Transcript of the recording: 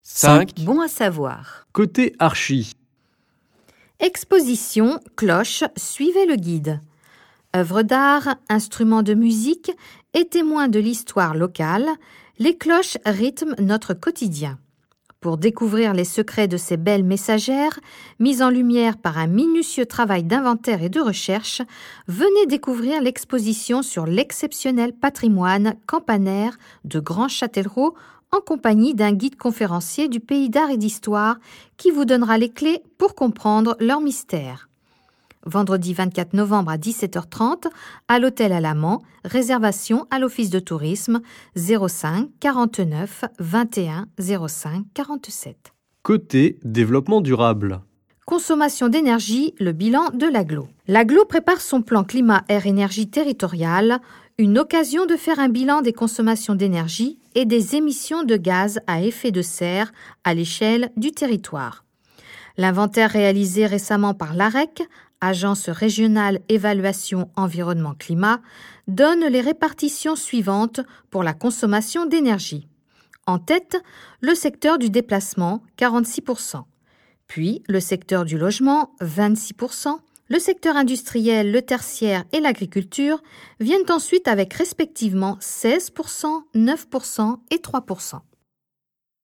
5. Bon à savoir. Côté archi. Exposition, cloche, suivez le guide. Œuvres d'art, instruments de musique et témoins de l'histoire locale, les cloches rythment notre quotidien. Pour découvrir les secrets de ces belles messagères, mises en lumière par un minutieux travail d'inventaire et de recherche, venez découvrir l'exposition sur l'exceptionnel patrimoine campanaire de Grand Châtellerault en compagnie d'un guide conférencier du pays d'art et d'histoire qui vous donnera les clés pour comprendre leur mystère. Vendredi 24 novembre à 17h30 à l'hôtel Alamand, réservation à l'office de tourisme 05 49 21 05 47. Côté développement durable. Consommation d'énergie, le bilan de l'AGLO. L'AGLO prépare son plan climat-air-énergie territorial, une occasion de faire un bilan des consommations d'énergie et des émissions de gaz à effet de serre à l'échelle du territoire. L'inventaire réalisé récemment par l'AREC, Agence régionale évaluation environnement climat, donne les répartitions suivantes pour la consommation d'énergie. En tête, le secteur du déplacement, 46%. Puis le secteur du logement, 26%. Le secteur industriel, le tertiaire et l'agriculture viennent ensuite avec respectivement 16%, 9% et 3%.